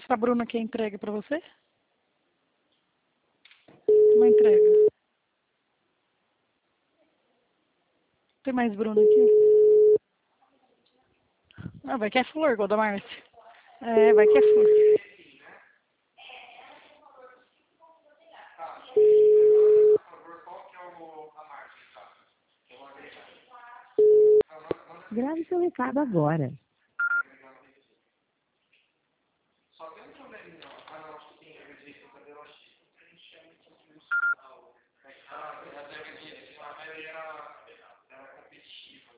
a Bruna quer entrega pra você? Uma entrega. Tem mais Bruna aqui? Ah, vai que é flor, igual da Márcia. É, vai que é flor. Grave seu recado agora.